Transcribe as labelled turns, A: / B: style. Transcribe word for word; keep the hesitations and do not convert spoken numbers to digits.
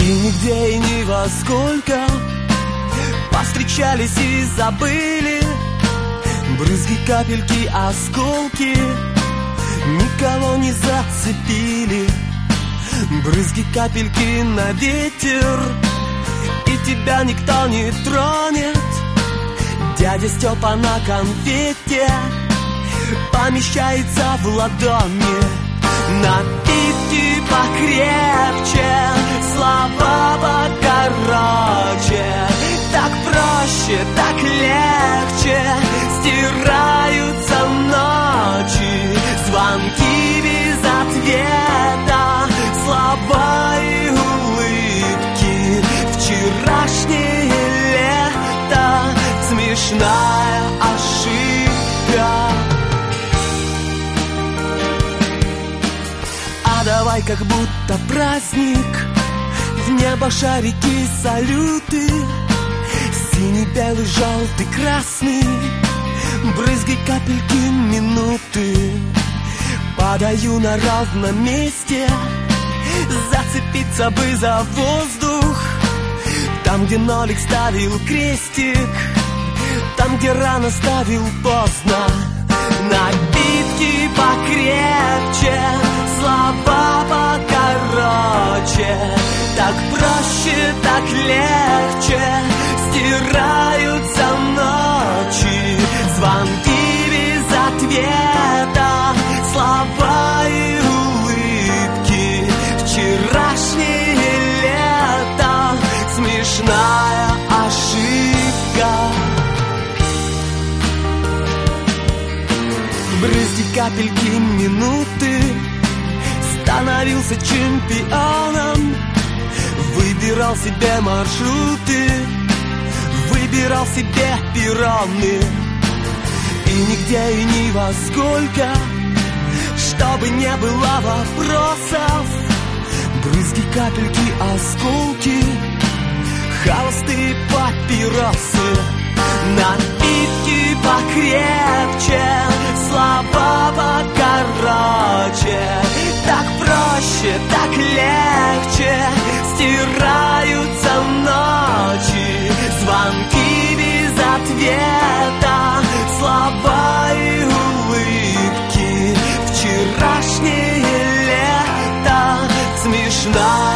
A: нигде и ни во сколько повстречались и забыли. Брызги, капельки, осколки никого не зацепили. Брызги, капельки на ветер, и тебя никто не тронет. Дядя Степа на конфете помещается в ладони. Напитки покрепче, слова покороче. Так проще, так легче стираются ночи. Звонки без ответа, слова и улыбки. Вчерашнее лето, смешная ошибка. А давай как будто праздник, в небо шарики, салюты. Синий, белый, желтый, красный, брызги, капельки, минуты. Падаю на ровном месте, зацепиться бы за воздух. Там, где нолик ставил крестик, там, где рано ставил поздно. Напитки покрепче, слова покороче. Так проще, так легче стираются ночи. Звонки без ответа, слова и улыбки. Вчерашнее лето, смешная ошибка. Брызги, капельки, минуты. Становился чемпионом, выбирал себе маршруты, выбирал себе перроны. И нигде и ни во сколько, чтобы не было вопросов. Брызги, капельки, осколки, холосты, папиросы. Напитки покрепче, слова покороче. Так проще, так легче стираются ночи. Звонки без ответа, слова и улыбки. Вчерашнее лето, смешно.